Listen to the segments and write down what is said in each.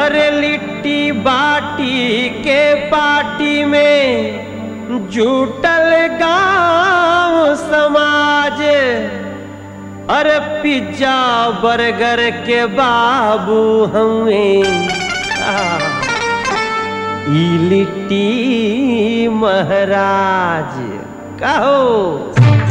अरे लिट्टी बाटी के पार्टी में जुटल गांव समाज, अरे पिज्जा बर्गर के बाबू हमें ई लिट्टी महाराज कहो।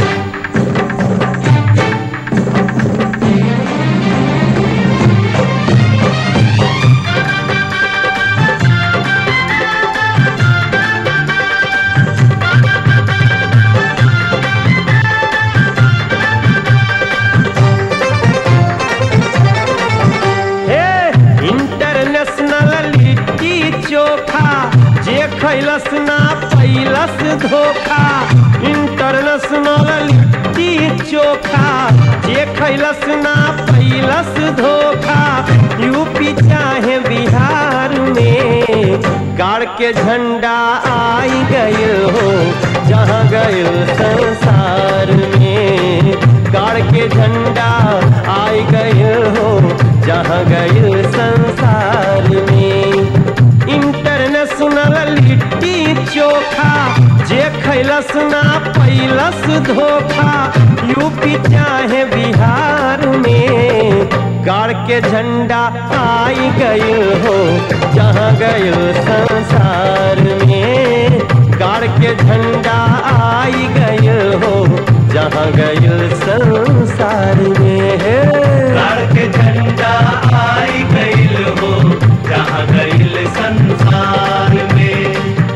खैलस ना पैलस धोखा, इंटरनेशनल लिट्टी चोखा। जे खैलस ना पैलस धोखा, यूपी चाहे बिहार में गाड़ के झंडा आई गए हो जहाँ गए संसार में। गाड़ के झंडा आई गए हो जहाँ गए संसार में। इंटरनेशनल लिट्टी चोखा, जे खैलस ना पैलस धोखा, यूपी चाहे बिहार में गाड़ के झंडा आई गए हो जहाँ गए संसार में। गाड़ के झंडा आई गए हो जहाँ गए संसार में। गाड़ के झंडा आई गए हो जहाँ गए संसार में।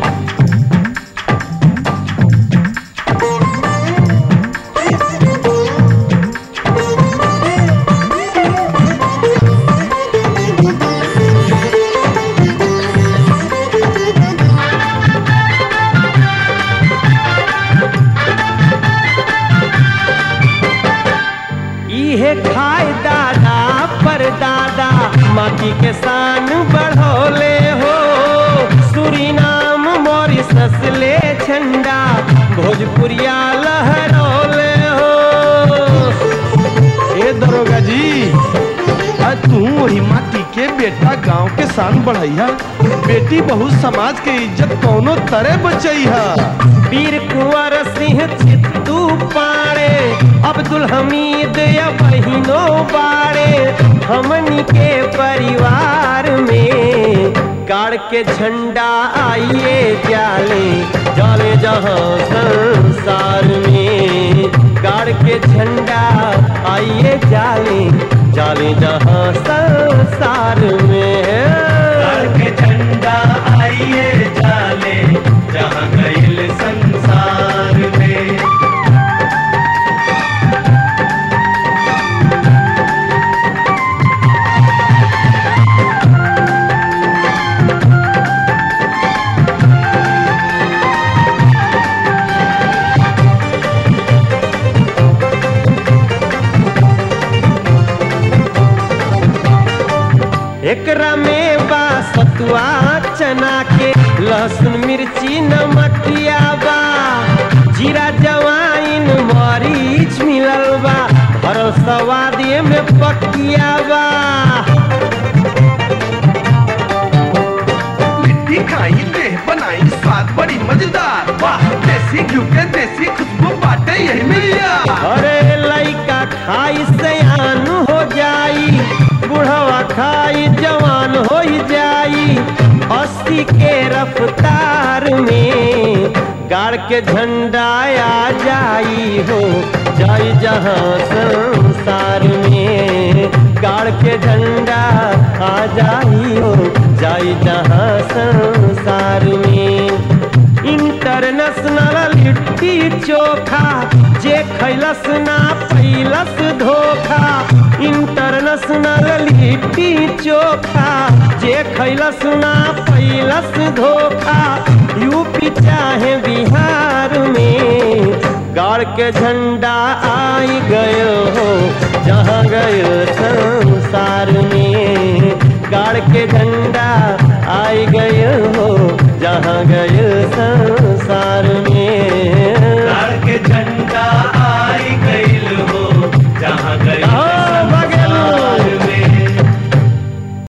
इहे खाए दादा पर दादा माटी के शान बढ़ोले हो। सुरीनाम मॉरिशस ले झंडा भोजपुरिया लहरोले हो। ए दरोगा जी, तू वही माटी के बेटा गांव के शान बढ़ैया। बेटी बहु समाज के इज्जत कौनो तरह बचैया। वीर कुंवर सिंह चित्तू पाड़े, अब्दुल हमीद या बहिनो बाड़े, हमनी के परिवार में गाड़ के झंडा आइए जाले जाले जहाँ संसार में। गाड़ के झंडा आइए जाले जाले जहाँ संसार में। गाड़ के झंडा आइए जाले जहाँ गए संसार में। एकरा में बा सतुआ चना के, लहसुन मिर्ची नमकिया बा, जीरा जवाइन मरीच मिलल बा, भरल सवादे में पकिया बा। लिट्टी खाई देह बनाई स्वाद बड़ी मजेदार। वाह, देसी घी के देसी खुशबू बाटे यही मिलिया। अरे लइका खाई सयान हो जाई, बुढ़वा खाई जवान हो जाई। 80 के रफ्तार में गाड़ के झंडा आ जाई हो जाई जहाँ संसार में। गाड़ के झंडा आ जाई हो जाई जहाँ संसार में। इंटरनेशनल लिट्टी चोखा, जे खैलस ना पैलस धोखा। इंटरनेशनल लिट्टी चोखा, जे खैलस ना पैलस धोखा, यूपी चाहे बिहार में गाड़ के झंडा आई गए हो जहाँ गए संसार में। गाड़ के झंडा आई गए हो जहाँ गए संसार में।